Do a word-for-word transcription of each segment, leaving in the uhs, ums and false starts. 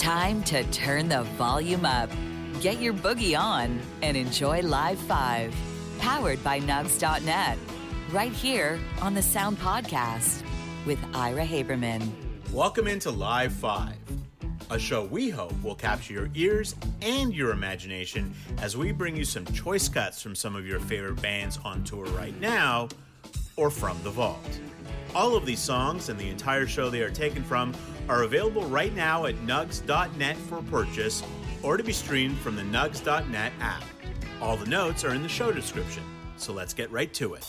Time to turn the volume up. Get your boogie on and enjoy Live five, powered by Nugs dot net, right here on the Sound Podcast with Ira Haberman. Welcome into Live five, a show we hope will capture your ears and your imagination as we bring you some choice cuts from some of your favorite bands on tour right now or from the vault. All of these songs and the entire show they are taken from are available right now at Nugs dot net for purchase or to be streamed from the Nugs dot net app. All the notes are in the show description, so let's get right to it.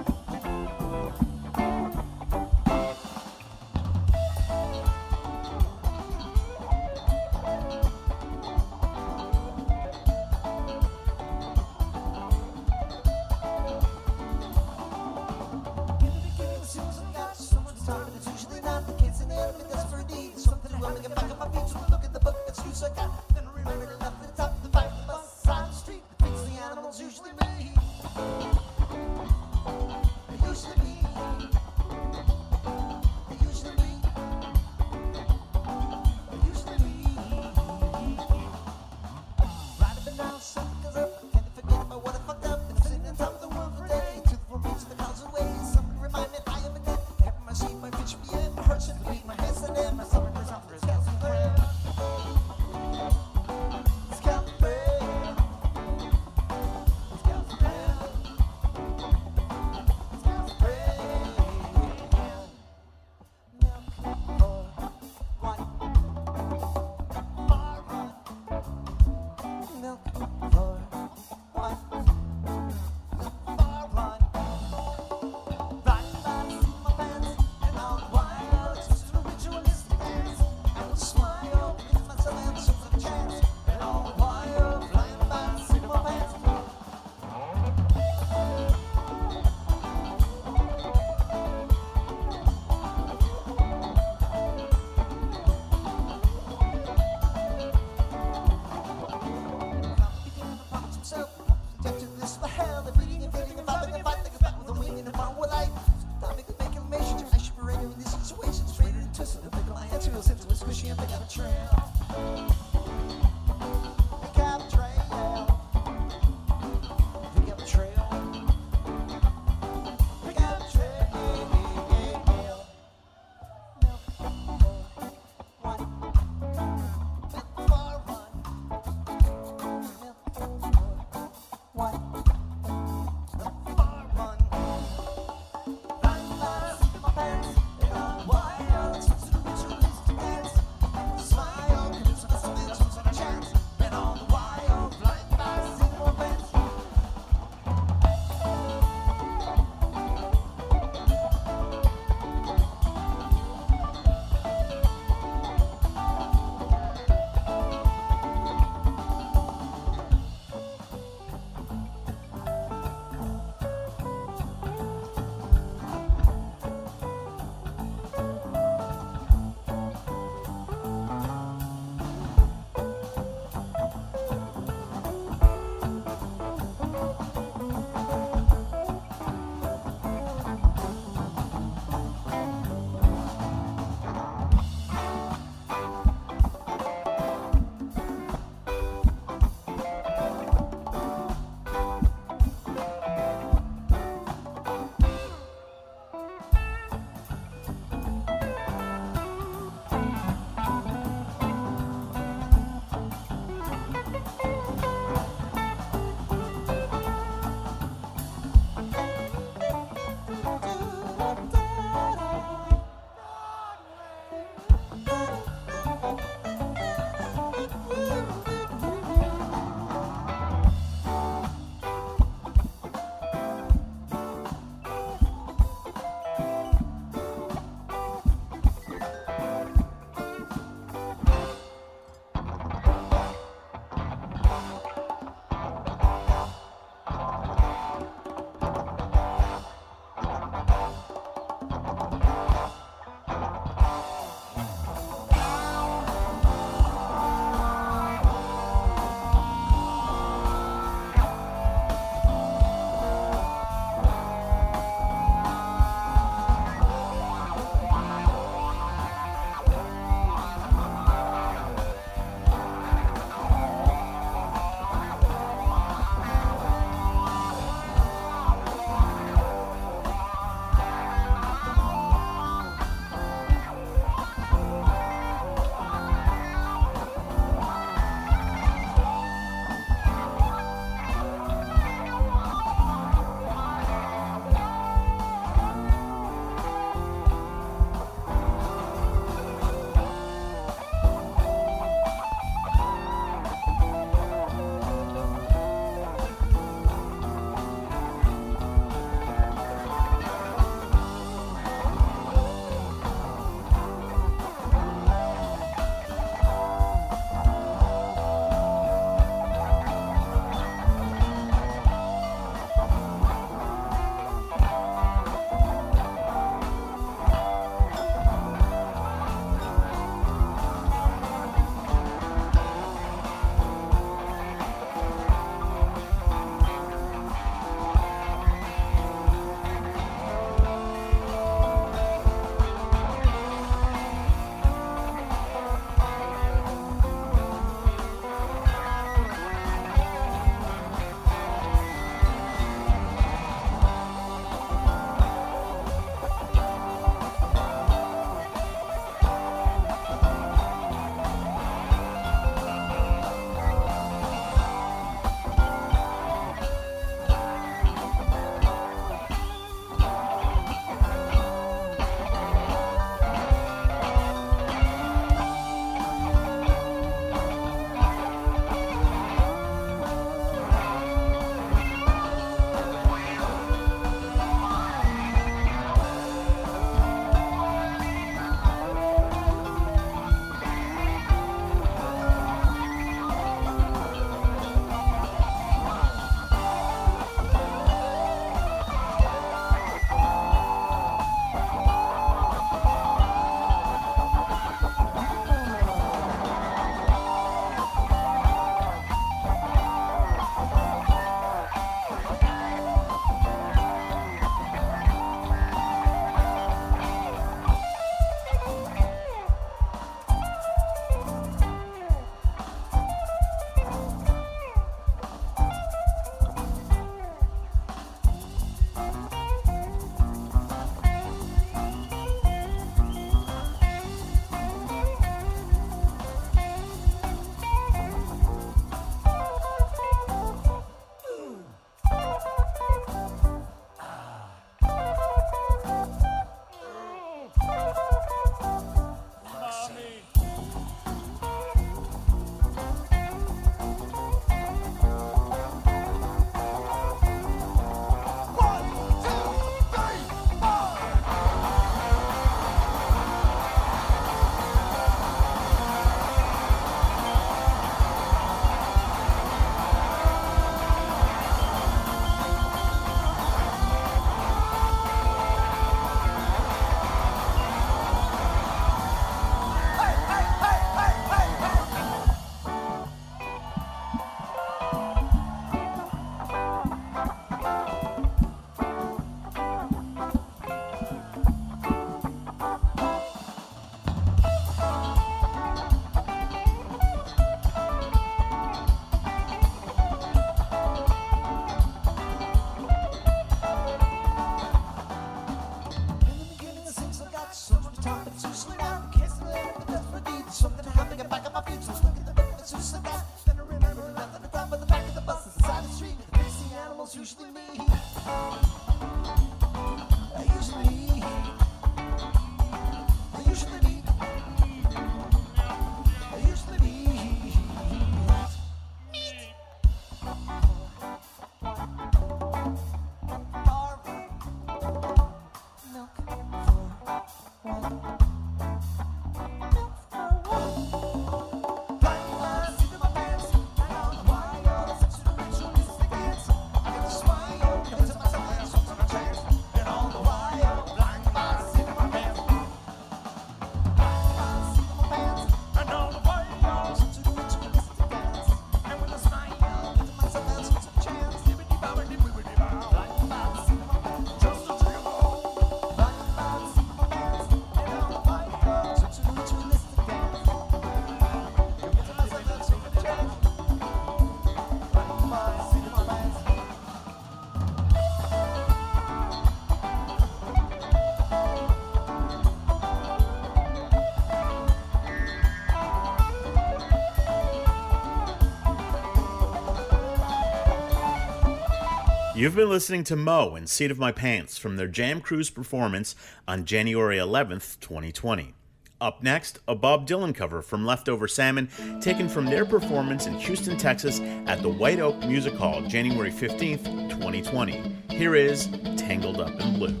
You've been listening to Mo and Seat of My Pants from their Jam Cruise performance on January eleventh, twenty twenty. Up next, a Bob Dylan cover from Leftover Salmon, taken from their performance in Houston, Texas at the White Oak Music Hall, January fifteenth, twenty twenty. Here is Tangled Up in Blue.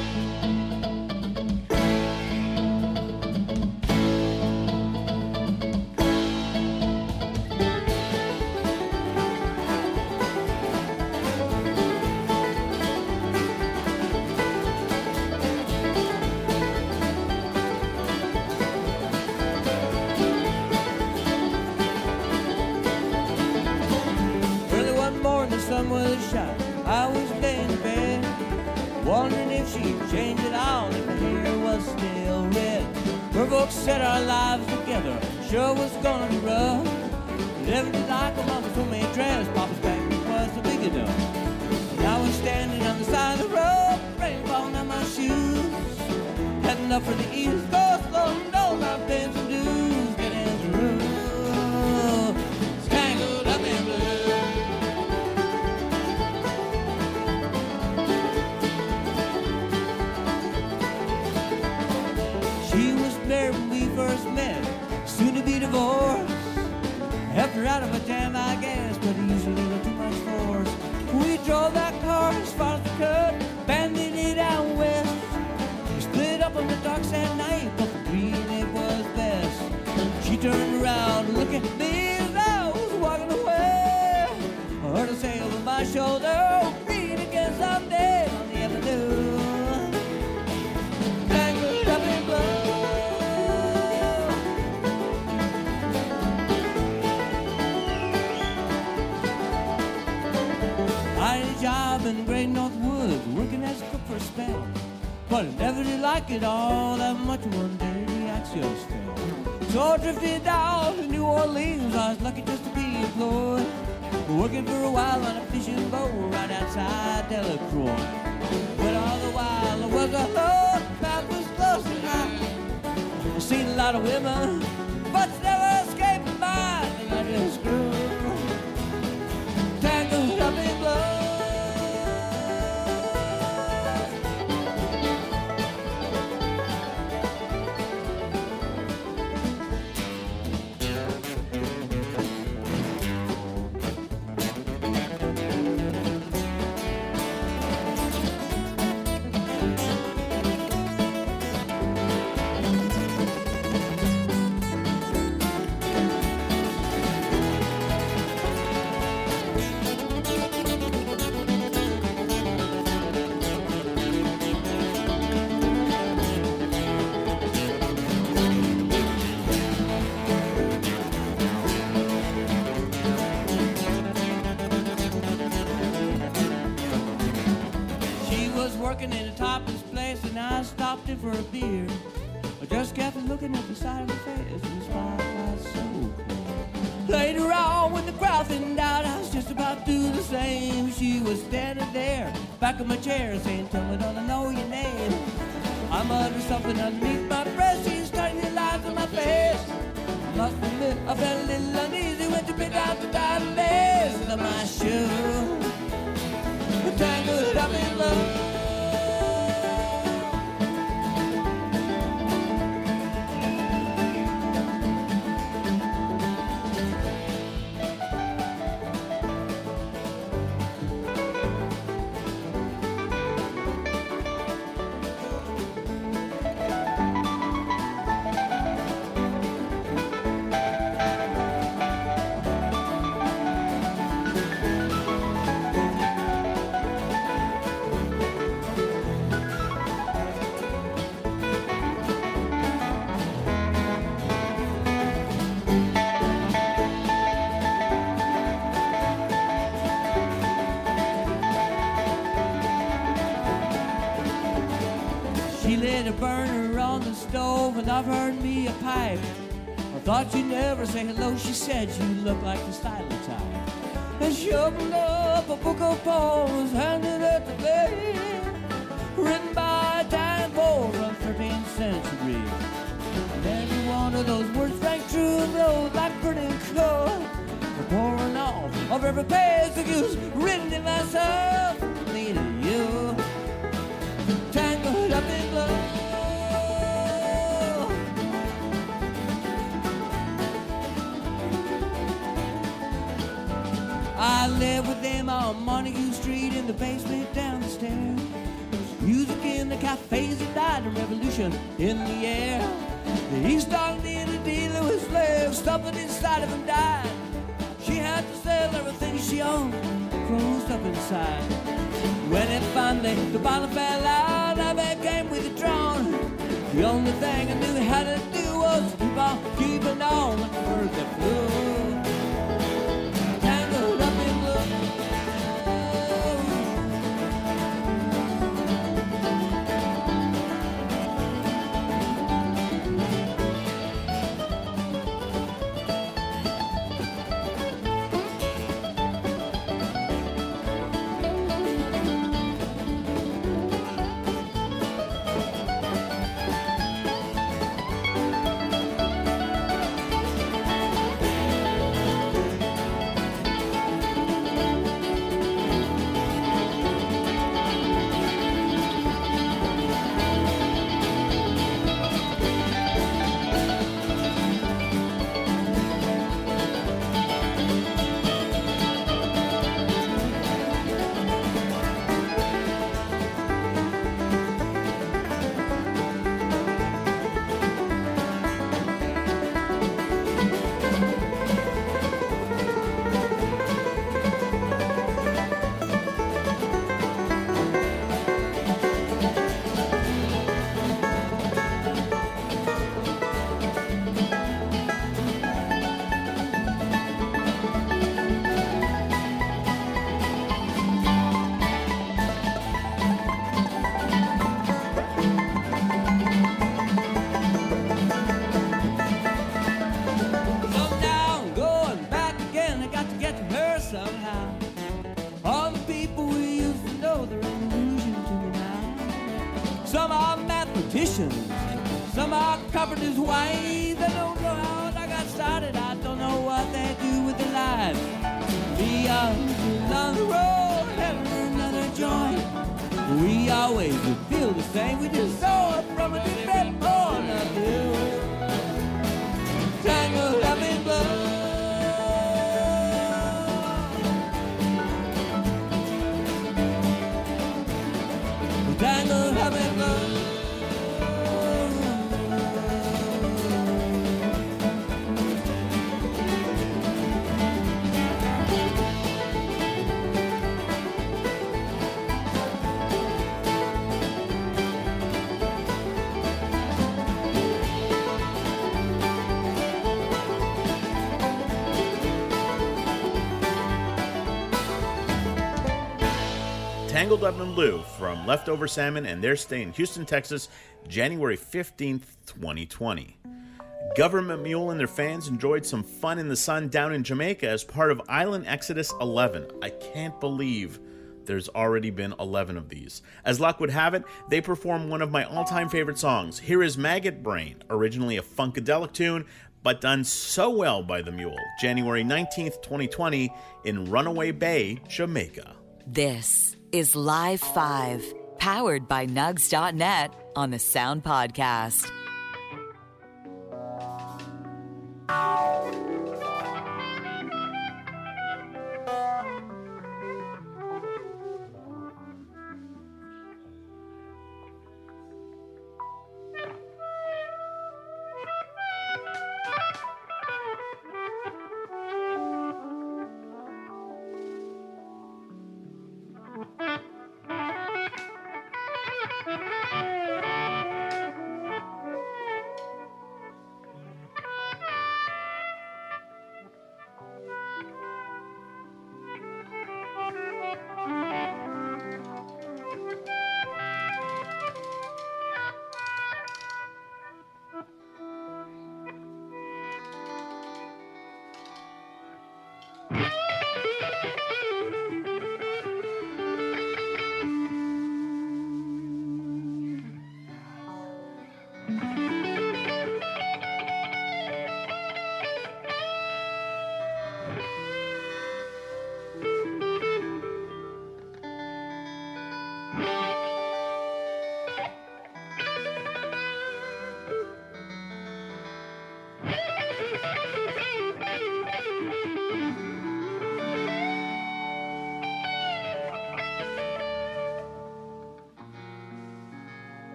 Set our lives together, sure was gonna be rough. Never did like a mama told me dress, Papa's back was so big enough. Now we're standing on the side of the road, rain falling on my shoes. Heading up for the East Coast, loading those I'm paying some dues. Getting through, tangled up in blue. She was married when we first met, soon to be divorced. Helped her out of a jam, I guess, but usually not too much force. We drove that car as far as the cut, banded it out west. We split up on the docks at night, but the green it was best. She turned around, looking at me as I was walking away. I heard her say over my shoulder, meet again someday on the avenue. Tangled up in blue. I had a job in the Great North Woods, working as a cook for a spell. But I never did like it all that much. One day the axios fell. So I drifted down to New Orleans. I was lucky just to be employed, working for a while on a fishing boat right outside Delacroix. But all the while I was a load, path was close and high. I seen a lot of women, but never escaped my mind. And I just grew tangled up in blood. Working in a topless place, and I stopped it for a beer. I just kept looking at the side of her face, and the spotlight so clear. Later on, when the crowd thinned out, I was just about to do the same. She was standing there, back of my chair, saying, "Tell me, don't I know your name?" I muttered something underneath my breath. She started the lines on my face. I must admit, I felt a little uneasy when she picked out the diamond lace of my shoe. Tangled up in love. A burner on the stove, and I've heard me a pipe. I thought you'd never say hello, she said you look like the style type. And she opened up a book of poems, handed it to me, written by a time poet from thirteenth century. And every one of those words rang true and rose like burning coal, pouring off of every page that was written in myself. Needed you, tangled up in love. I lived with them on Montague Street in the basement down the stairs. Music in the cafes that died, a revolution in the air. He started in a dealer with slaves, something inside of him died. She had to sell everything she owned, closed up inside. When it finally, the bottom fell out, I became withdrawn. The only thing I knew how to do was keep on keeping on like a bird that flew. Tangled up in love. Some are carpenter's wives. I don't know how I got started. I don't know what they do with their lives. We are on the road, having another joint. We always feel the same. We just saw it from a different point of view. Tangled up in love. Tangled up in love. Tangled Up in Blue from Leftover Salmon and their stay in Houston, Texas, January fifteenth, twenty twenty. Government Mule and their fans enjoyed some fun in the sun down in Jamaica as part of Island Exodus eleven. I can't believe there's already been eleven of these. As luck would have it, they performed one of my all-time favorite songs. Here is Maggot Brain, originally a funkadelic tune, but done so well by the Mule, January nineteenth, twenty twenty, in Runaway Bay, Jamaica. This is Live five, powered by Nugs dot net on the Sound Podcast.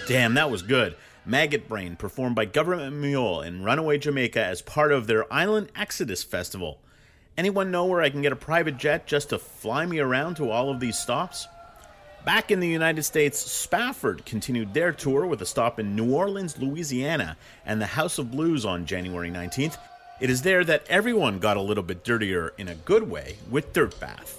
Damn, that was good. Maggot Brain performed by Government Mule in Runaway Jamaica as part of their Island Exodus Festival. Anyone know where I can get a private jet just to fly me around to all of these stops? Back in the United States, Spafford continued their tour with a stop in New Orleans, Louisiana, and the House of Blues on January nineteenth. It is there that everyone got a little bit dirtier in a good way with Dirt Bath.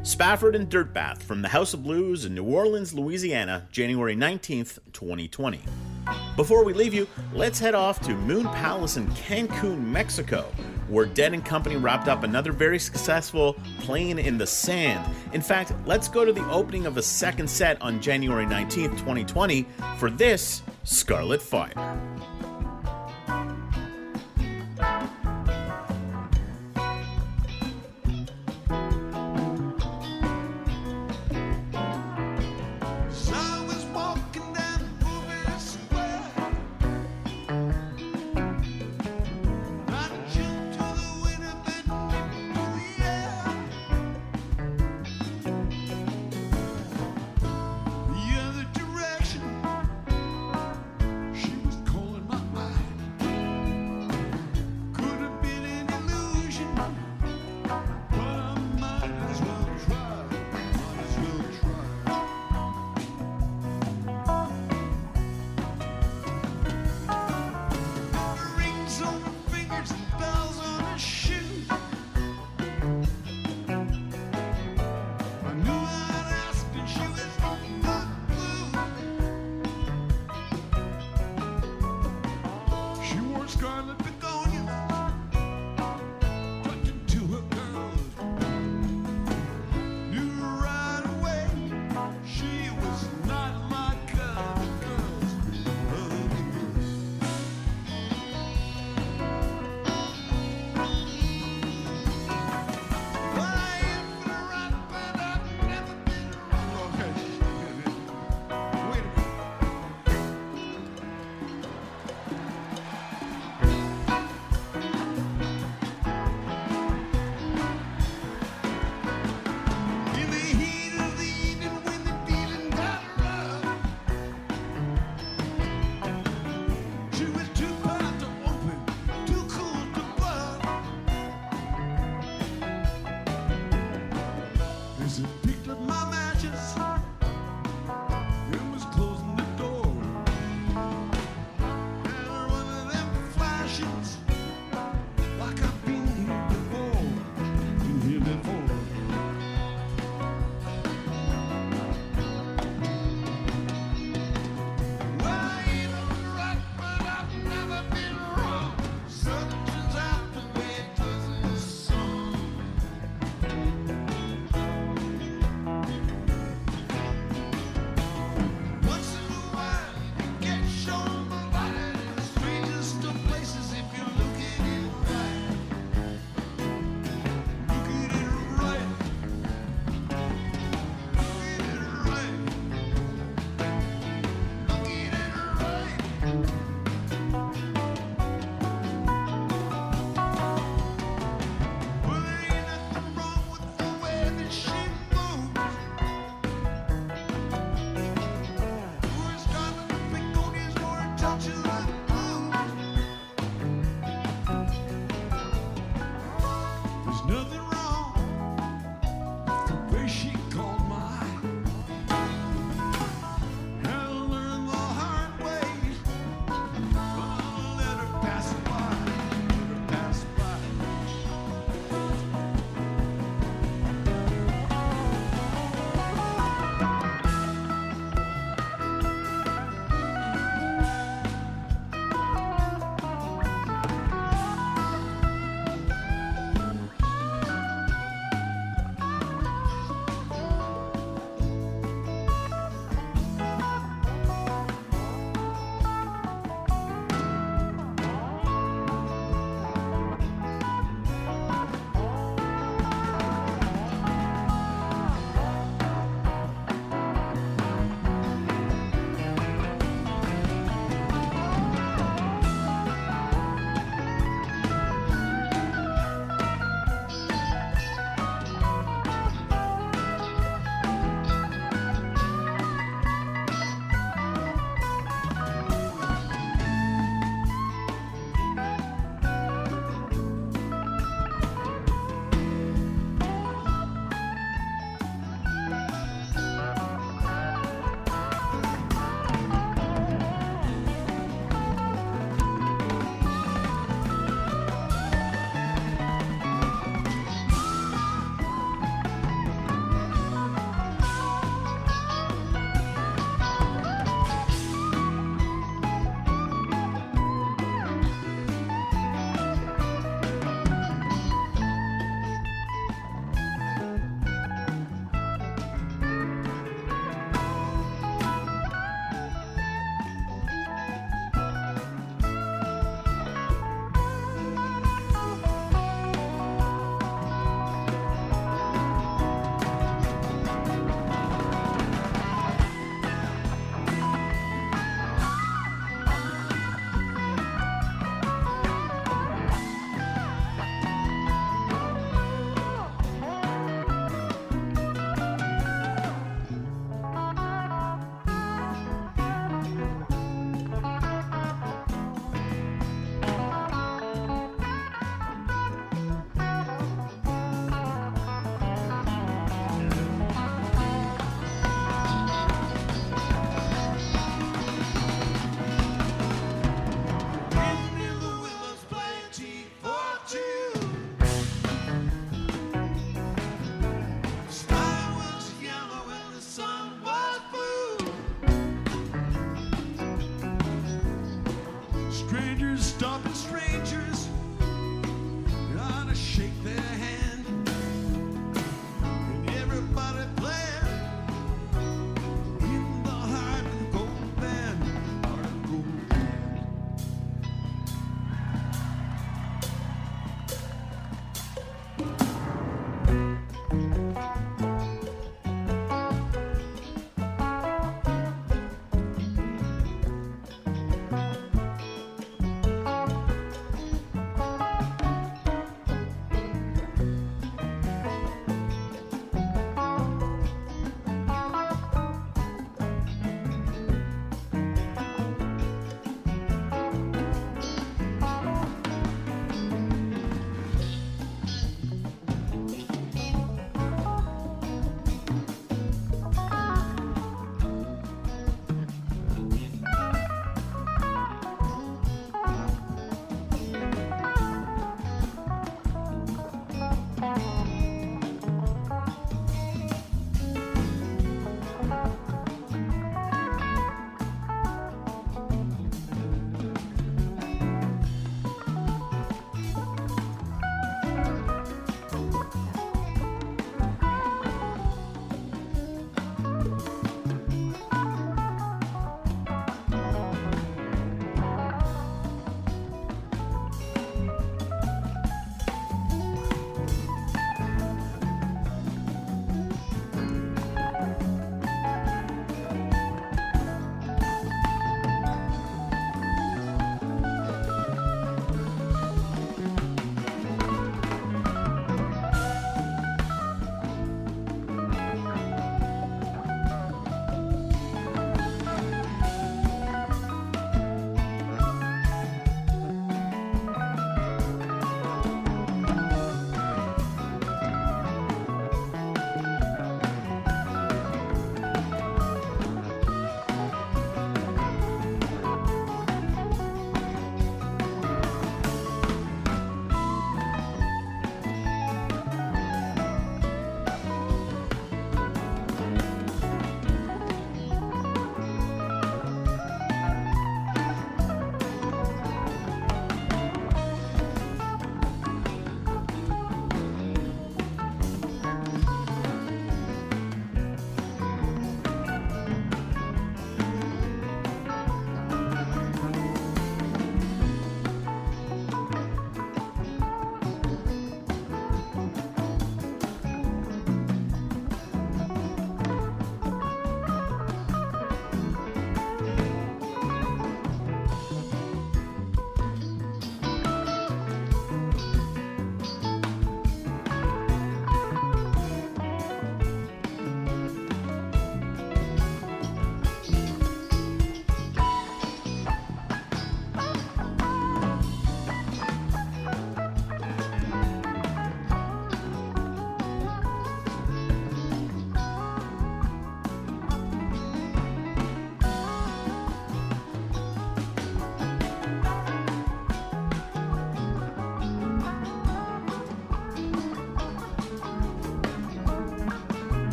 Spafford and Dirtbath from the House of Blues in New Orleans, Louisiana, January nineteenth, twenty twenty. Before we leave you, let's head off to Moon Palace in Cancun, Mexico, where Dead and Company wrapped up another very successful Playing in the Sand. In fact, let's go to the opening of a second set on January nineteenth, twenty twenty for this Scarlet Fire.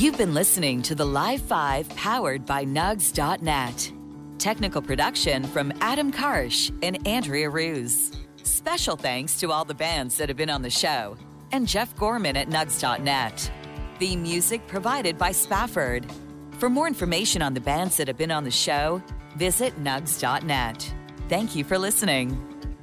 You've been listening to the Live five powered by Nugs dot net. Technical production from Adam Karsh and Andrea Ruse. Special thanks to all the bands that have been on the show and Jeff Gorman at Nugs dot net. Theme music provided by Spafford. For more information on the bands that have been on the show, visit Nugs dot net. Thank you for listening.